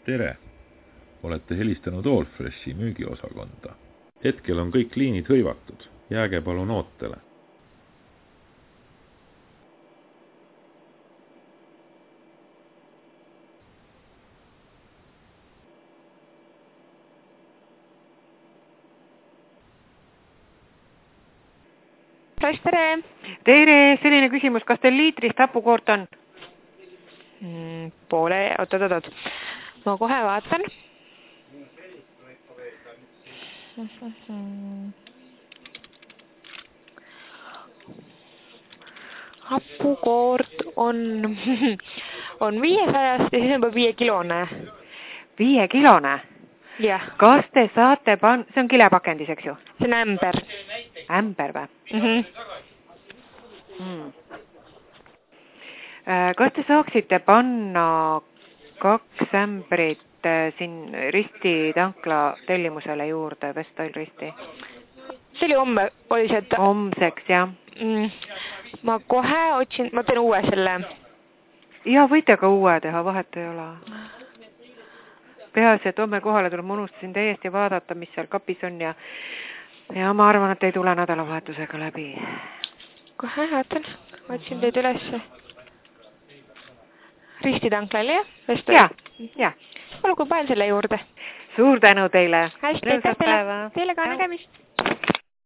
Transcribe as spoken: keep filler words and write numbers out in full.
Tere! Olete helistanud Allfreshi müügiosakonda. Hetkel on kõik liinid hõivatud. Jääge palun ootele. Tere! Tere! Selline küsimus, kas teil liitrist hapukoort on? Mm, poole, oot, oot, oot. Ma kohe vaatan. Hapukoort on, on viiesajast ja siis on juba viie kilone. Viie kilone? Jah. Kas te saate pan-, see on kilepakendis, eks ju? See on ämber. Ämber või? Mhm. Hmm. Kas te saaksite panna kaks ämbrit siin Risti tankla tellimusele juurde, Vestoil Risti? See oli homme, oli see, et... Homseks, jah. Mm, ma kohe otsin, ma teen uue selle. Ja, võite ka uue teha, vahet ei ole. Peaasi, et homme kohale tuleb, ma unustasin täiesti vaadata, mis seal kapis on ja, ja ma arvan, et ei tule nädalavahetusega läbi. Kohe vaatan, otsin teid ülesse. Risti tanklal, jah? Ja, ja. Olgu, panen selle juurde. Suur tänu teile. Hästi, aitäh teile. Teile ka nägemist.